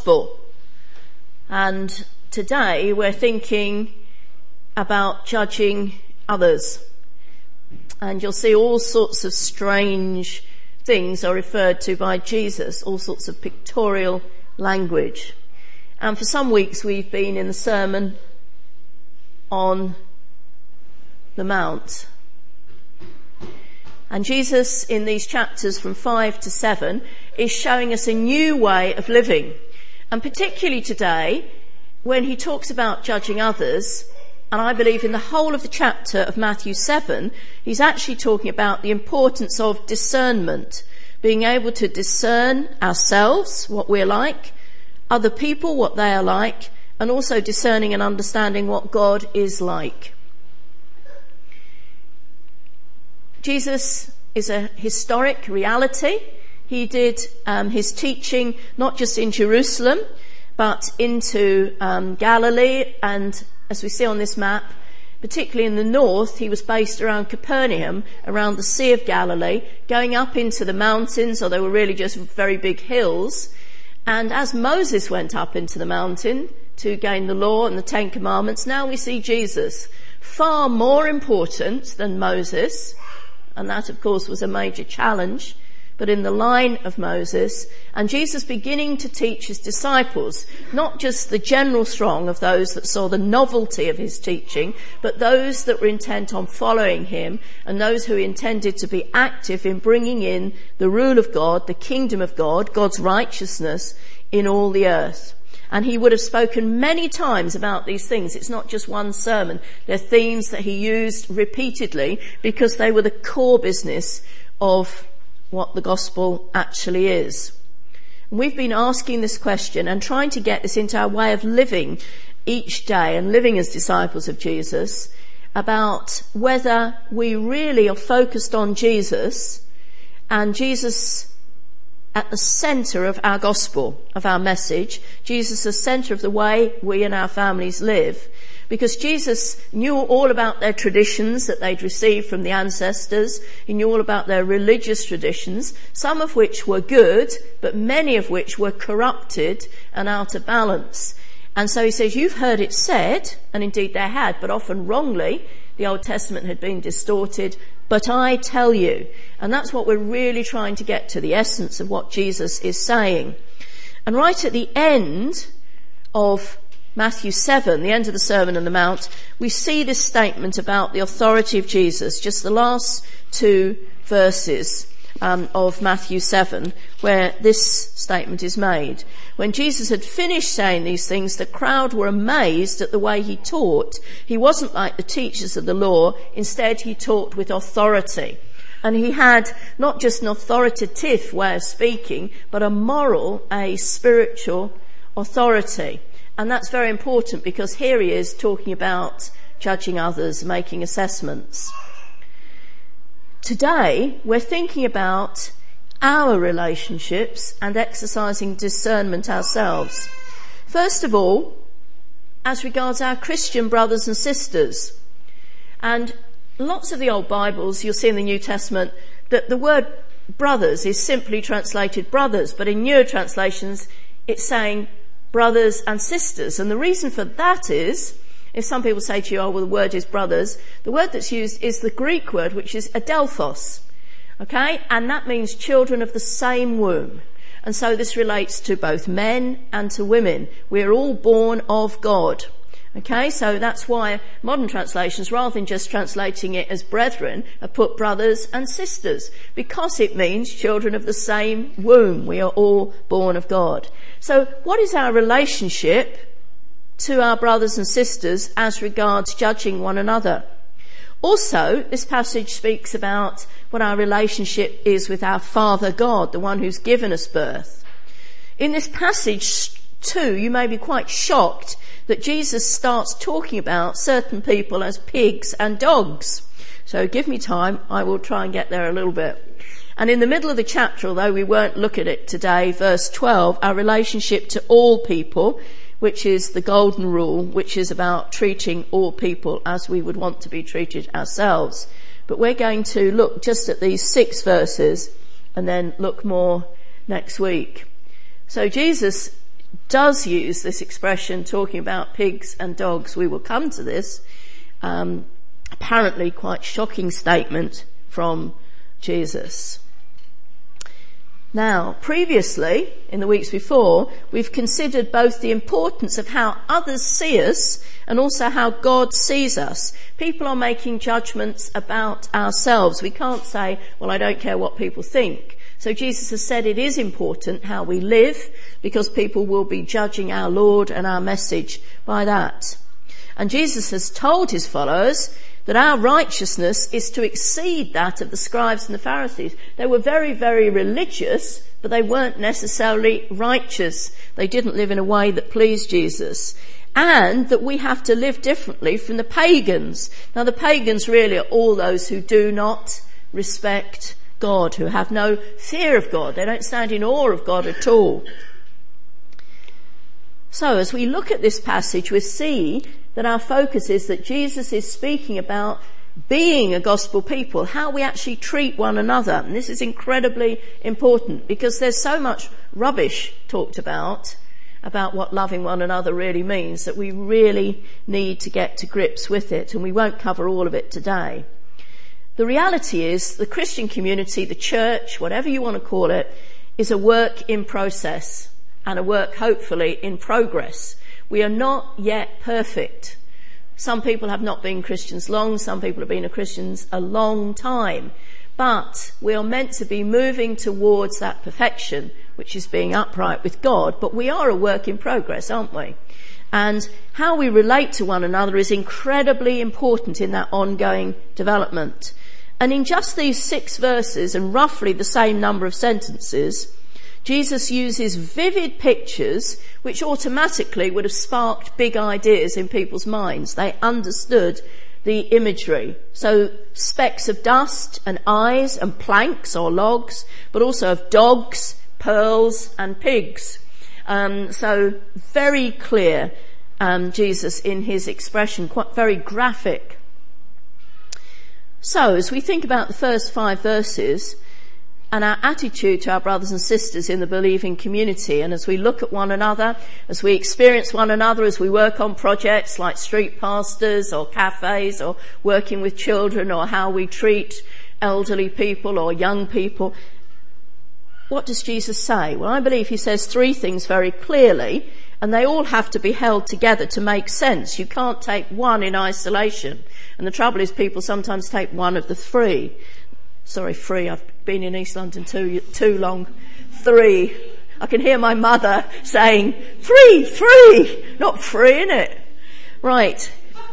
gospel. And today we're thinking about judging others. And you'll see all sorts of strange things are referred to by Jesus, all sorts of pictorial language. And for some weeks we've been in the Sermon on the Mount. And Jesus, in these chapters from 5 to 7, is showing us a new way of living. And particularly today, when he talks about judging others, and I believe in the whole of the chapter of Matthew 7, he's actually talking about the importance of discernment, being able to discern ourselves, what we're like, other people, what they are like, and also discerning and understanding what God is like. Jesus is a historic reality. He did his teaching not just in Jerusalem, but into Galilee, and as we see on this map, particularly in the north, he was based around Capernaum, around the Sea of Galilee, going up into the mountains, or they were really just very big hills. And as Moses went up into the mountain to gain the law and the 10 Commandments, now we see Jesus, far more important than Moses, and that of course was a major challenge, but in the line of Moses, and Jesus beginning to teach his disciples, not just the general throng of those that saw the novelty of his teaching, but those that were intent on following him, and those who intended to be active in bringing in the rule of God, the kingdom of God, God's righteousness in all the earth. And he would have spoken many times about these things. It's not just one sermon. They're themes that he used repeatedly because they were the core business of what the gospel actually is. We've been asking this question and trying to get this into our way of living each day and living as disciples of Jesus, about whether we really are focused on Jesus and Jesus at the centre of our gospel, of our message, Jesus the centre of the way we and our families live. Because Jesus knew all about their traditions that they'd received from the ancestors. He knew all about their religious traditions, some of which were good, but many of which were corrupted and out of balance. And so he says, you've heard it said, and indeed they had, but often wrongly, the Old Testament had been distorted, but I tell you. And that's what we're really trying to get to, the essence of what Jesus is saying. And right at the end of Matthew 7, the end of the Sermon on the Mount, we see this statement about the authority of Jesus, just the last two verses of Matthew 7, where this statement is made. When Jesus had finished saying these things, the crowd were amazed at the way he taught. He wasn't like the teachers of the law. Instead, he taught with authority. And he had not just an authoritative way of speaking, but a moral, a spiritual authority. And that's very important because here he is talking about judging others, making assessments. Today, we're thinking about our relationships and exercising discernment ourselves. First of all, as regards our Christian brothers and sisters. And lots of the old Bibles, you'll see in the New Testament, that the word brothers is simply translated brothers, but in newer translations, it's saying brothers and sisters. And the reason for that is, if some people say to you, oh, well, the word is brothers, the word that's used is the Greek word, which is adelphos. Okay? And that means children of the same womb. And so this relates to both men and to women. We're all born of God. Okay? So that's why modern translations, rather than just translating it as brethren, have put brothers and sisters, because it means children of the same womb. We are all born of God. So what is our relationship to our brothers and sisters as regards judging one another? Also, this passage speaks about what our relationship is with our Father God, the one who's given us birth. In this passage too, you may be quite shocked that Jesus starts talking about certain people as pigs and dogs. So give me time, I will try and get there a little bit. And in the middle of the chapter, although we won't look at it today, verse 12, our relationship to all people, which is the golden rule, which is about treating all people as we would want to be treated ourselves. But we're going to look just at these 6 verses and then look more next week. So Jesus does use this expression talking about pigs and dogs. We will come to this apparently quite shocking statement from Jesus. Now, previously, in the weeks before, we've considered both the importance of how others see us and also how God sees us. People are making judgments about ourselves. We can't say, well, I don't care what people think. So Jesus has said it is important how we live, because people will be judging our Lord and our message by that. And Jesus has told his followers that our righteousness is to exceed that of the scribes and the Pharisees. They were very, very religious, but they weren't necessarily righteous. They didn't live in a way that pleased Jesus. And that we have to live differently from the pagans. Now, the pagans really are all those who do not respect God, who have no fear of God. They don't stand in awe of God at all. So, as we look at this passage, we see that our focus is that Jesus is speaking about being a gospel people, how we actually treat one another. And this is incredibly important, because there's so much rubbish talked about what loving one another really means, that we really need to get to grips with it, and we won't cover all of it today. The reality is the Christian community, the church, whatever you want to call it, is a work in process and a work hopefully in progress. We are not yet perfect. Some people have not been Christians long, some people have been Christians a long time. But we are meant to be moving towards that perfection, which is being upright with God. But we are a work in progress, aren't we? And how we relate to one another is incredibly important in that ongoing development. And in just these 6 verses and roughly the same number of sentences, Jesus uses vivid pictures which automatically would have sparked big ideas in people's minds. They understood the imagery. So specks of dust and eyes and planks or logs, but also of dogs, pearls and pigs. So very clear, Jesus in his expression, quite very graphic. So as we think about the first 5 verses and our attitude to our brothers and sisters in the believing community, and as we look at one another, as we experience one another, as we work on projects like street pastors or cafes or working with children, or how we treat elderly people or young people, what does Jesus say? Well, I believe he says 3 things very clearly, and they all have to be held together to make sense. You can't take one in isolation. And the trouble is people sometimes take one of the 3. Sorry, 3. I've been in East London too long. 3. I can hear my mother saying, 3, not 3, innit? Right.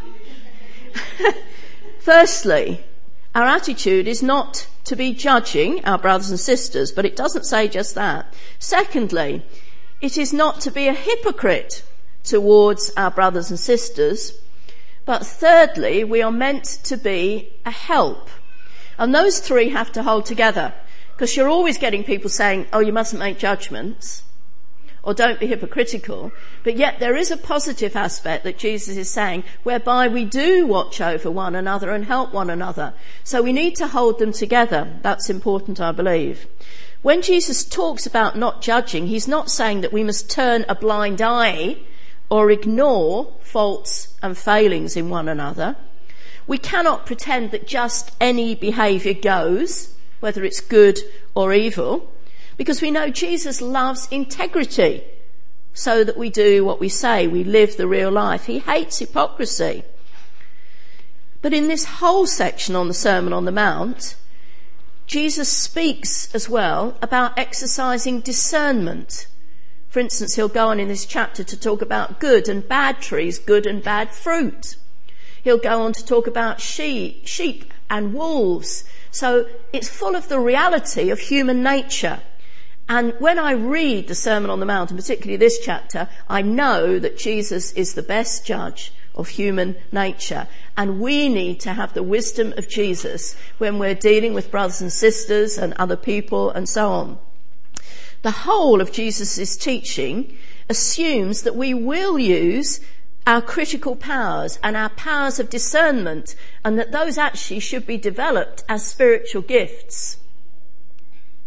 Firstly, our attitude is not to be judging our brothers and sisters, but it doesn't say just that. Secondly, it is not to be a hypocrite towards our brothers and sisters. But thirdly, we are meant to be a help. And those 3 have to hold together, because you're always getting people saying, oh, you mustn't make judgments, or don't be hypocritical. But yet there is a positive aspect that Jesus is saying, whereby we do watch over one another and help one another. So we need to hold them together. That's important, I believe. When Jesus talks about not judging, he's not saying that we must turn a blind eye or ignore faults and failings in one another. We cannot pretend that just any behaviour goes, whether it's good or evil, because we know Jesus loves integrity, so that we do what we say, we live the real life. He hates hypocrisy. But in this whole section on the Sermon on the Mount, Jesus speaks as well about exercising discernment. For instance, he'll go on in this chapter to talk about good and bad trees, good and bad fruit. He'll go on to talk about sheep and wolves. So it's full of the reality of human nature. And when I read the Sermon on the Mount, and particularly this chapter, I know that Jesus is the best judge of human nature. And we need to have the wisdom of Jesus when we're dealing with brothers and sisters and other people and so on. The whole of Jesus' teaching assumes that we will use our critical powers and our powers of discernment, and that those actually should be developed as spiritual gifts.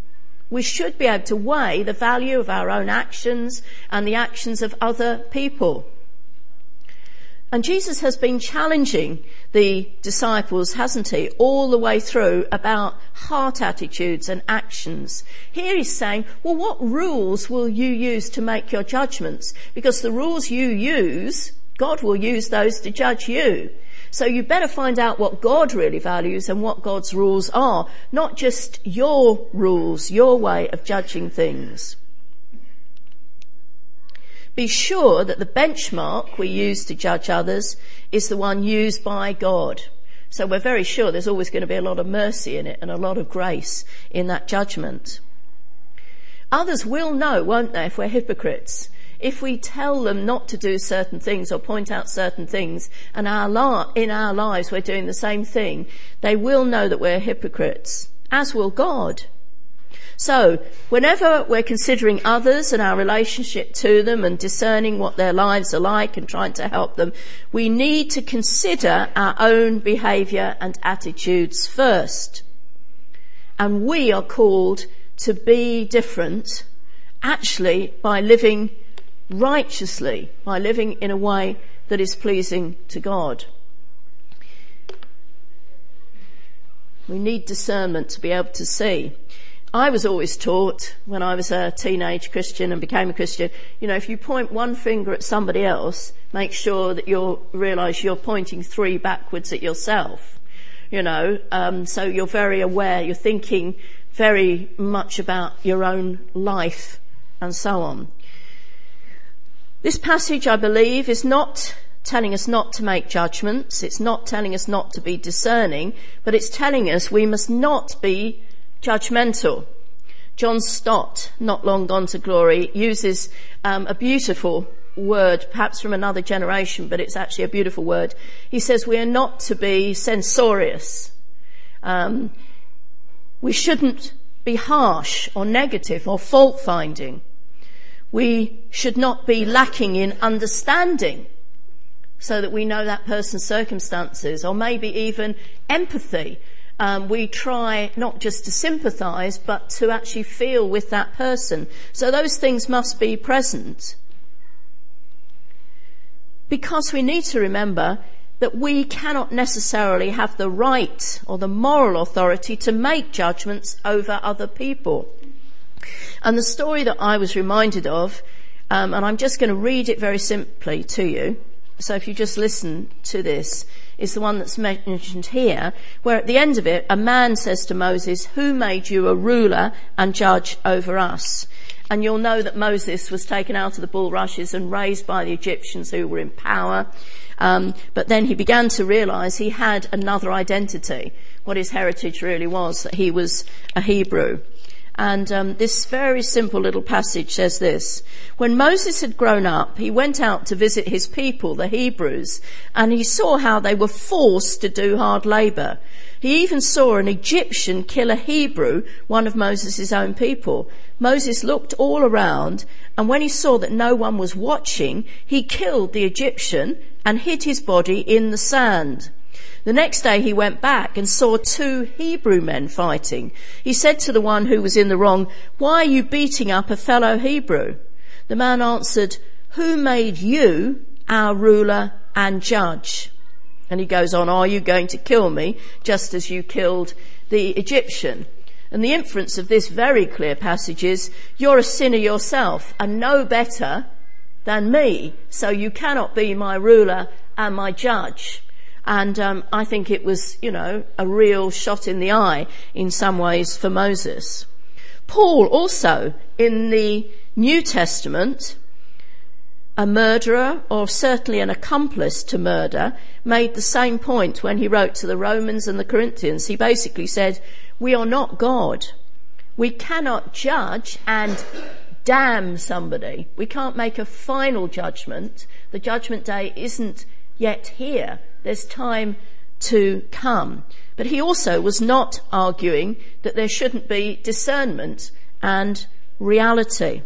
We should be able to weigh the value of our own actions and the actions of other people. And Jesus has been challenging the disciples, hasn't he, all the way through about heart attitudes and actions. Here he's saying, well, what rules will you use to make your judgments? Because the rules you use, God will use those to judge you. So you better find out what God really values and what God's rules are, not just your rules, your way of judging things. Be sure that the benchmark we use to judge others is the one used by God. So we're very sure there's always going to be a lot of mercy in it and a lot of grace in that judgment. Others will know, won't they, if we're hypocrites? If we tell them not to do certain things or point out certain things, and in our lives we're doing the same thing, they will know that we're hypocrites, as will God. So, whenever we're considering others and our relationship to them and discerning what their lives are like and trying to help them, we need to consider our own behaviour and attitudes first. And we are called to be different, actually, by living righteously, by living in a way that is pleasing to God. We need discernment to be able to see. I was always taught when I was a teenage Christian and became a Christian, if you point one finger at somebody else, make sure that you realise you're pointing 3 backwards at yourself. So you're very aware, you're thinking very much about your own life and so on. This passage, I believe, is not telling us not to make judgments. It's not telling us not to be discerning, but it's telling us we must not be judgmental. John Stott, not long gone to glory, uses a beautiful word, perhaps from another generation, but it's actually a beautiful word. He says we are not to be censorious. We shouldn't be harsh or negative or fault-finding. We should not be lacking in understanding so that we know that person's circumstances, or maybe even empathy. We try not just to sympathise, but to actually feel with that person. So those things must be present. Because we need to remember that we cannot necessarily have the right or the moral authority to make judgments over other people. And the story that I was reminded of, and I'm just going to read it very simply to you, so if you just listen to this, is the one that's mentioned here, where at the end of it, a man says to Moses, "Who made you a ruler and judge over us?" And you'll know that Moses was taken out of the bulrushes and raised by the Egyptians who were in power. But then he began to realise he had another identity, what his heritage really was, that he was a Hebrew. And this very simple little passage says this: when Moses had grown up, he went out to visit his people, the Hebrews, and he saw how they were forced to do hard labour. He even saw an Egyptian kill a Hebrew, one of Moses' own people. Moses looked all around, and when he saw that no one was watching, he killed the Egyptian and hid his body in the sand. The next day he went back and saw 2 Hebrew men fighting. He said to the one who was in the wrong, "Why are you beating up a fellow Hebrew?" The man answered, "Who made you our ruler and judge?" And he goes on, "Are you going to kill me just as you killed the Egyptian?" And the inference of this very clear passage is, you're a sinner yourself and no better than me, so you cannot be my ruler and my judge. And I think it was, a real shot in the eye in some ways for Moses. Paul also, in the New Testament, a murderer, or certainly an accomplice to murder, made the same point when he wrote to the Romans and the Corinthians. He basically said, we are not God. We cannot judge and damn somebody. We can't make a final judgment. The judgment day isn't yet here. There's time to come. But he also was not arguing that there shouldn't be discernment and reality.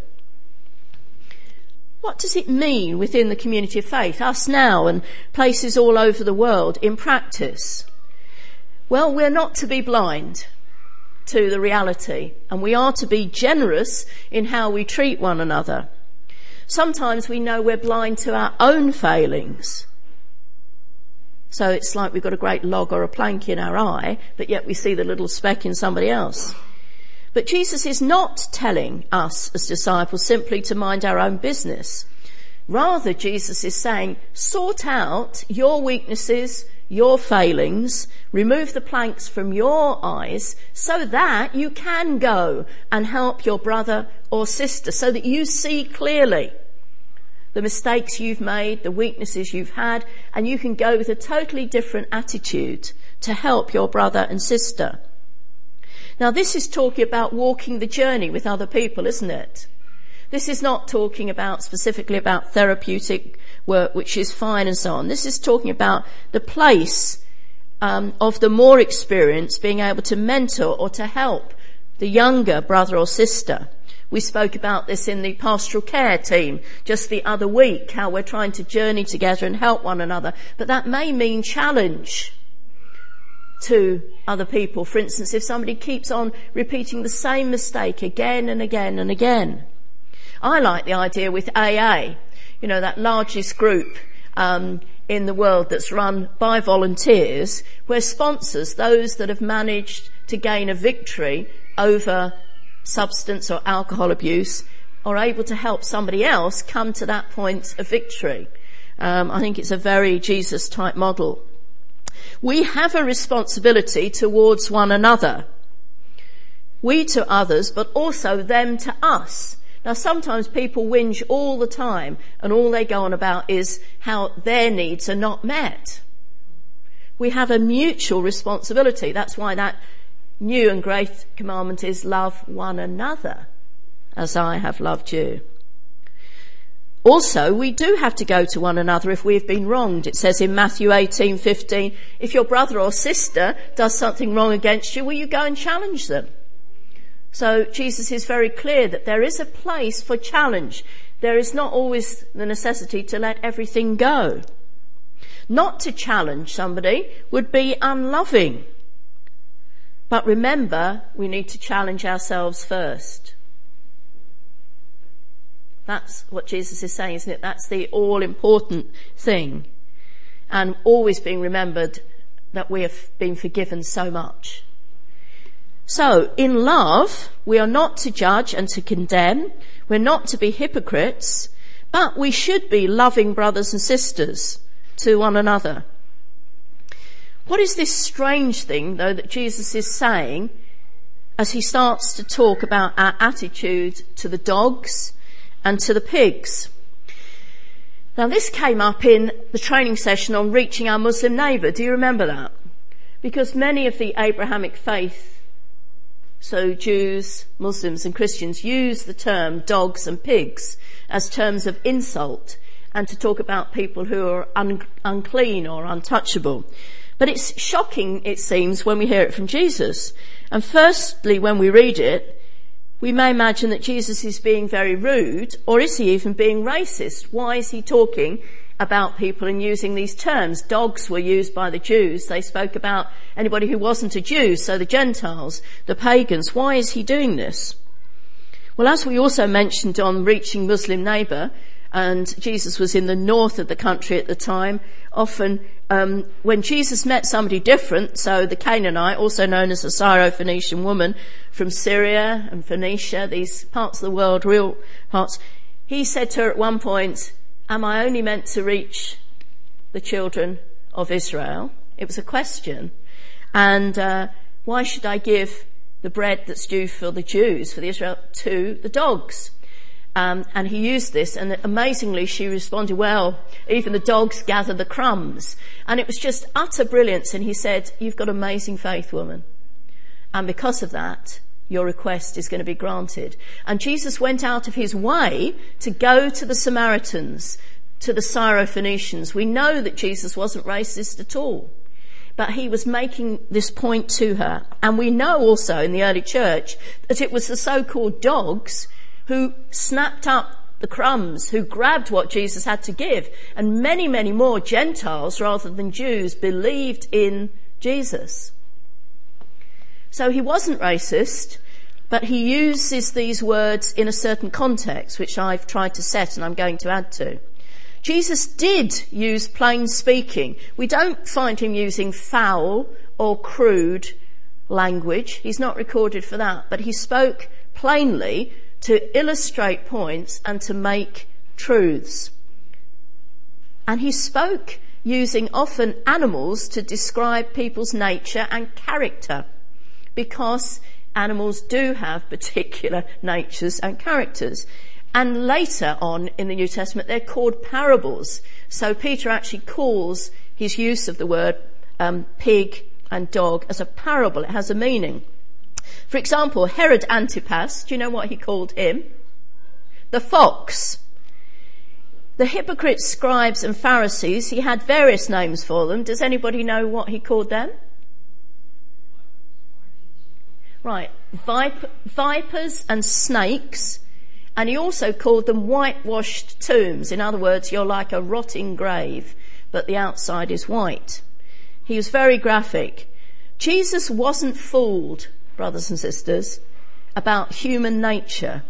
What does it mean within the community of faith, us now and places all over the world, in practice? Well, we're not to be blind to the reality, and we are to be generous in how we treat one another. Sometimes we know we're blind to our own failings. So it's like we've got a great log or a plank in our eye, but yet we see the little speck in somebody else. But Jesus is not telling us as disciples simply to mind our own business. Rather, Jesus is saying, sort out your weaknesses, your failings, remove the planks from your eyes so that you can go and help your brother or sister, so that you see clearly the mistakes you've made, the weaknesses you've had, and you can go with a totally different attitude to help your brother and sister. Now, this is talking about walking the journey with other people, isn't it? This is not talking about specifically about therapeutic work, which is fine and so on. This is talking about the place of the more experienced being able to mentor or to help the younger brother or sister. We spoke about this in the pastoral care team just the other week, how we're trying to journey together and help one another. But that may mean challenge to other people. For instance, if somebody keeps on repeating the same mistake again and again and again. I like the idea with AA, that largest group in the world that's run by volunteers, where sponsors, those that have managed to gain a victory over substance or alcohol abuse, are able to help somebody else come to that point of victory. I think it's a very Jesus-type model. We have a responsibility towards one another. We to others, but also them to us. Now, sometimes people whinge all the time, and all they go on about is how their needs are not met. We have a mutual responsibility. That's why that new and great commandment is love one another as I have loved you. Also, we do have to go to one another if we've been wronged. It says in Matthew 18:15, if your brother or sister does something wrong against you, will you go and challenge them? So Jesus is very clear that there is a place for challenge. There is not always the necessity to let everything go. Not to challenge somebody would be unloving. But remember, we need to challenge ourselves first. That's what Jesus is saying, isn't it? That's the all-important thing. And always being remembered that we have been forgiven so much. So, in love, we are not to judge and to condemn. We're not to be hypocrites. But we should be loving brothers and sisters to one another. What is this strange thing, though, that Jesus is saying as he starts to talk about our attitude to the dogs and to the pigs? Now, this came up in the training session on reaching our Muslim neighbour. Do you remember that? Because many of the Abrahamic faith, so Jews, Muslims and Christians, use the term dogs and pigs as terms of insult and to talk about people who are unclean or untouchable. But it's shocking, it seems, when we hear it from Jesus. And firstly, when we read it, we may imagine that Jesus is being very rude, or is he even being racist? Why is he talking about people and using these terms? Dogs were used by the Jews. They spoke about anybody who wasn't a Jew, so the Gentiles, the pagans. Why is he doing this? Well, as we also mentioned on reaching Muslim neighbour, and Jesus was in the north of the country at the time, often when Jesus met somebody different, so the Canaanite, also known as the Syro-Phoenician woman from Syria and Phoenicia, these parts of the world, real parts, he said to her at one point, am I only meant to reach the children of Israel? It was a question. And why should I give the bread that's due for the Jews, for the Israel, to the dogs? And he used this, and amazingly she responded, well, even the dogs gather the crumbs. And it was just utter brilliance. And he said, you've got amazing faith, woman. And because of that, your request is going to be granted. And Jesus went out of his way to go to the Samaritans, to the Syro-Phoenicians. We know that Jesus wasn't racist at all, but he was making this point to her. And we know also in the early church that it was the so-called dogs who snapped up the crumbs, who grabbed what Jesus had to give. And many, many more Gentiles rather than Jews believed in Jesus. So he wasn't racist, but he uses these words in a certain context, which I've tried to set and I'm going to add to. Jesus did use plain speaking. We don't find him using foul or crude language. He's not recorded for that, but he spoke plainly to illustrate points and to make truths. And he spoke using often animals to describe people's nature and character, because animals do have particular natures and characters. And later on in the New Testament, they're called parables. So Peter actually calls his use of the word pig and dog as a parable. It has a meaning. For example, Herod Antipas, do you know what he called him? The fox. The hypocrite scribes and Pharisees, he had various names for them. Does anybody know what he called them? Right, vipers and snakes. And he also called them whitewashed tombs. In other words, you're like a rotting grave, but the outside is white. He was very graphic. Jesus wasn't fooled, brothers and sisters, about human nature.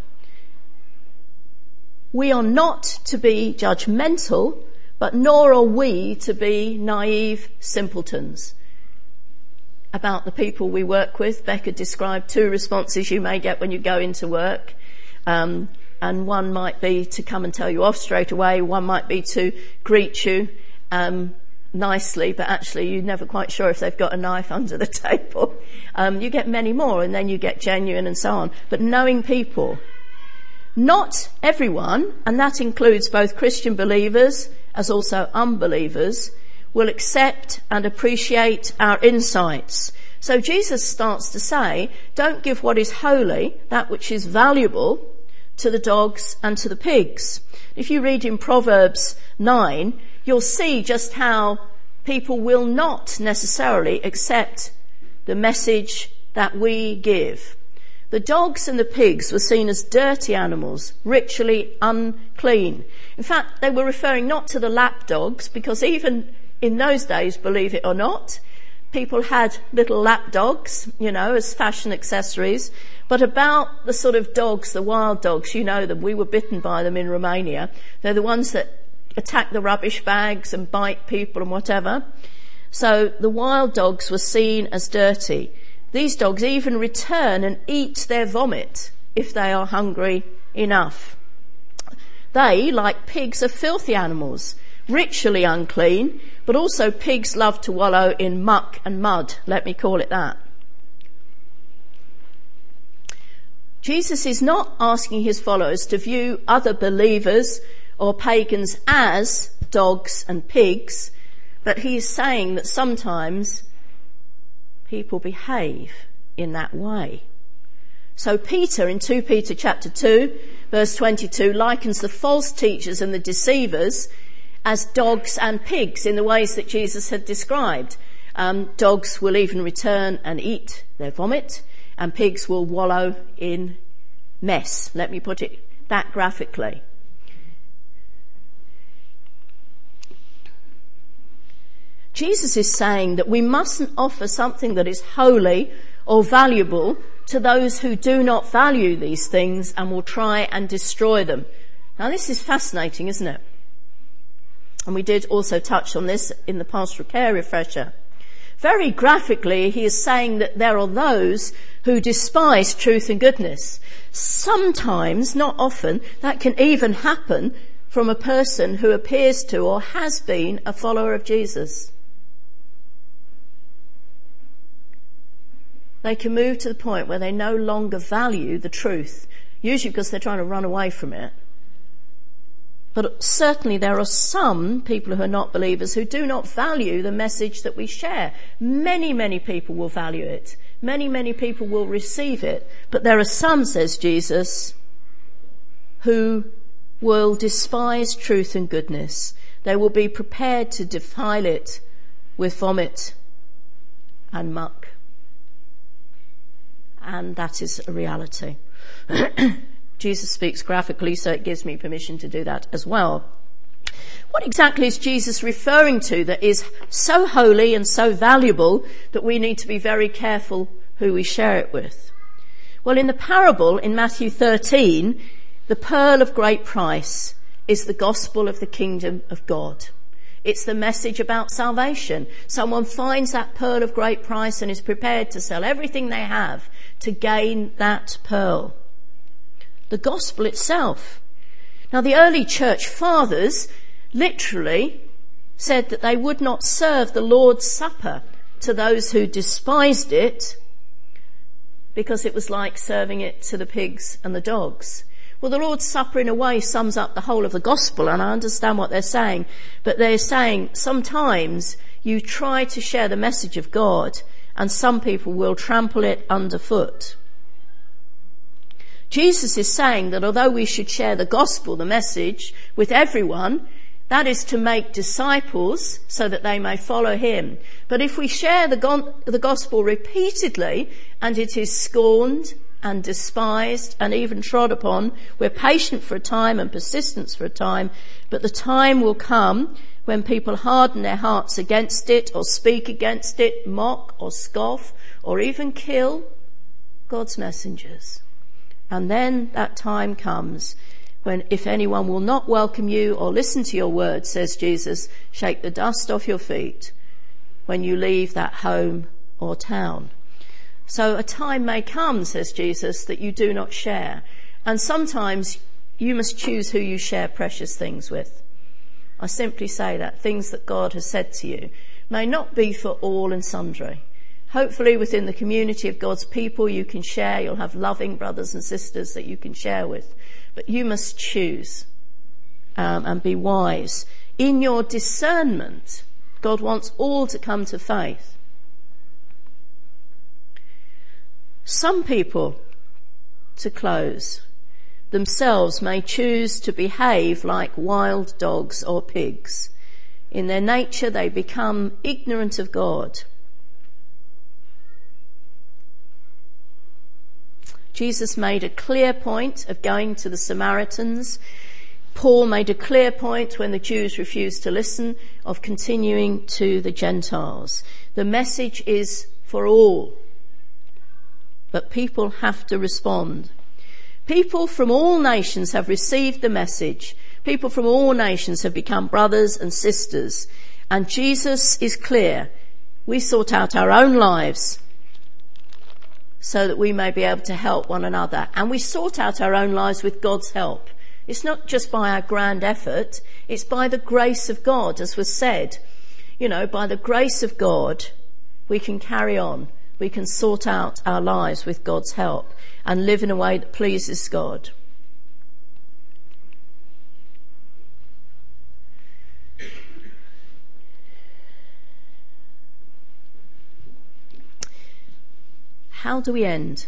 We are not to be judgmental, but nor are we to be naive simpletons. About the people we work with, Becca described 2 responses you may get when you go into work. And one might be to come and tell you off straight away. One might be to greet you nicely, but actually you're never quite sure if they've got a knife under the table. You get many more, and then you get genuine and so on. But knowing people, not everyone, and that includes both Christian believers as also unbelievers, will accept and appreciate our insights. So Jesus starts to say, don't give what is holy, that which is valuable, to the dogs and to the pigs. If you read in Proverbs 9, you'll see just how people will not necessarily accept the message that we give. The dogs and the pigs were seen as dirty animals, ritually unclean. In fact, they were referring not to the lap dogs, because even in those days, believe it or not, people had little lap dogs, as fashion accessories. But about the sort of dogs, the wild dogs, you know them. We were bitten by them in Romania. They're the ones that attack the rubbish bags and bite people and whatever. So the wild dogs were seen as dirty. These dogs even return and eat their vomit if they are hungry enough. They, like pigs, are filthy animals, ritually unclean, but also pigs love to wallow in muck and mud, let me call it that. Jesus is not asking his followers to view other believers or pagans as dogs and pigs, but he is saying that sometimes people behave in that way. So Peter, in 2 Peter chapter 2, verse 22, likens the false teachers and the deceivers as dogs and pigs in the ways that Jesus had described. Dogs will even return and eat their vomit, and pigs will wallow in mess. Let me put it that graphically. Jesus is saying that we mustn't offer something that is holy or valuable to those who do not value these things and will try and destroy them. Now this is fascinating, isn't it? And we did also touch on this in the pastoral care refresher. Very graphically, he is saying that there are those who despise truth and goodness. Sometimes, not often, that can even happen from a person who appears to or has been a follower of Jesus. They can move to the point where they no longer value the truth, usually because they're trying to run away from it. But certainly there are some people who are not believers who do not value the message that we share. Many, many people will value it. Many, many people will receive it. But there are some, says Jesus, who will despise truth and goodness. They will be prepared to defile it with vomit and muck. And that is a reality. Jesus speaks graphically, so it gives me permission to do that as well. What exactly is Jesus referring to that is so holy and so valuable that we need to be very careful who we share it with. Well, in the parable in Matthew 13, the pearl of great price is the gospel of the kingdom of God. It's the message about salvation. Someone finds that pearl of great price and is prepared to sell everything they have to gain that pearl. The gospel itself. Now, the early church fathers literally said that they would not serve the Lord's Supper to those who despised it because it was like serving it to the pigs and the dogs. Well, the Lord's Supper in a way sums up the whole of the gospel, and I understand what they're saying, but they're saying sometimes you try to share the message of God and some people will trample it underfoot. Jesus is saying that although we should share the gospel, the message, with everyone, that is to make disciples so that they may follow him. But if we share the gospel repeatedly and it is scorned and despised and even trod upon, we're patient for a time and persistent for a time, but the time will come when people harden their hearts against it or speak against it, mock or scoff or even kill God's messengers. And then that time comes when if anyone will not welcome you or listen to your words, says Jesus, shake the dust off your feet when you leave that home or town. So a time may come, says Jesus, that you do not share. And sometimes you must choose who you share precious things with. I simply say that things that God has said to you may not be for all and sundry. Hopefully within the community of God's people you can share. You'll have loving brothers and sisters that you can share with. But you must choose and be wise. In your discernment, God wants all to come to faith. Some people, to close, themselves may choose to behave like wild dogs or pigs. In their nature they become ignorant of God. Jesus made a clear point of going to the Samaritans. Paul made a clear point when the Jews refused to listen of continuing to the Gentiles. The message is for all, but people have to respond. People from all nations have received the message. People from all nations have become brothers and sisters. And Jesus is clear. We sort out our own lives so that we may be able to help one another. And we sort out our own lives with God's help. It's not just by our grand effort, it's by the grace of God, as was said. You know, by the grace of God, we can carry on. We can sort out our lives with God's help and live in a way that pleases God. How do we end?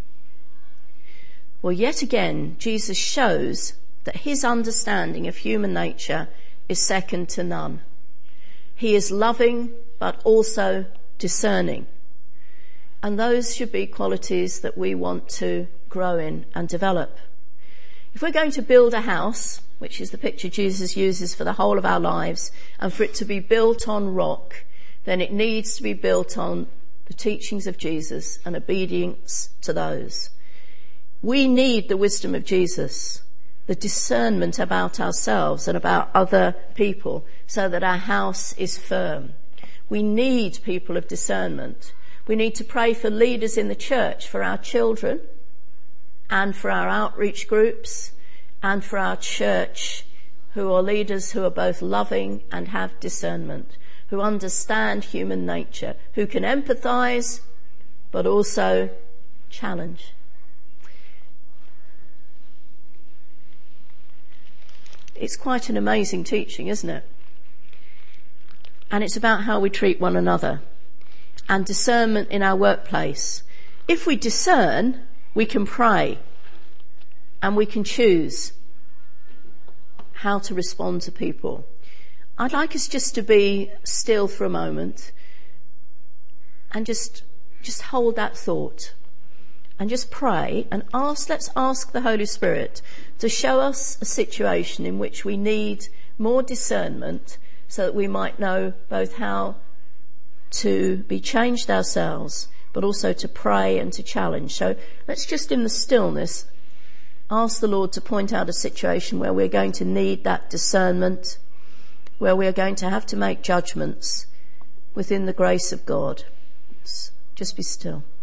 Well, yet again, Jesus shows that his understanding of human nature is second to none. He is loving, but also discerning. And those should be qualities that we want to grow in and develop. If we're going to build a house, which is the picture Jesus uses for the whole of our lives, and for it to be built on rock, then it needs to be built on the teachings of Jesus and obedience to those. We need the wisdom of Jesus, the discernment about ourselves and about other people, so that our house is firm. We need people of discernment. We need to pray for leaders in the church, for our children, and for our outreach groups, and for our church, who are leaders who are both loving and have discernment, who understand human nature, who can empathise, but also challenge. It's quite an amazing teaching, isn't it? And it's about how we treat one another and discernment in our workplace. If we discern, we can pray and we can choose how to respond to people. I'd like us just to be still for a moment and just hold that thought and just pray and let's ask the Holy Spirit to show us a situation in which we need more discernment so that we might know both how to be changed ourselves, but also to pray and to challenge. So let's just in the stillness ask the Lord to point out a situation where we're going to need that discernment, where we're going to have to make judgments within the grace of God. Just be still.